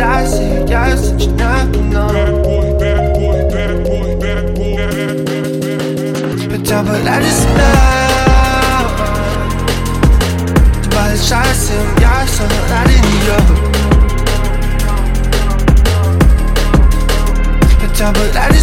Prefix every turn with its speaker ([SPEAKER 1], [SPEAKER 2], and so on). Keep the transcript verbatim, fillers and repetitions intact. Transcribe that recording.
[SPEAKER 1] I say yes, that you're not gonna.
[SPEAKER 2] Bad boy, bad boy, bad boy, bad boy, bad boy.
[SPEAKER 1] But double I just smell. But it's trying to say yes, so I didn't know. But double I just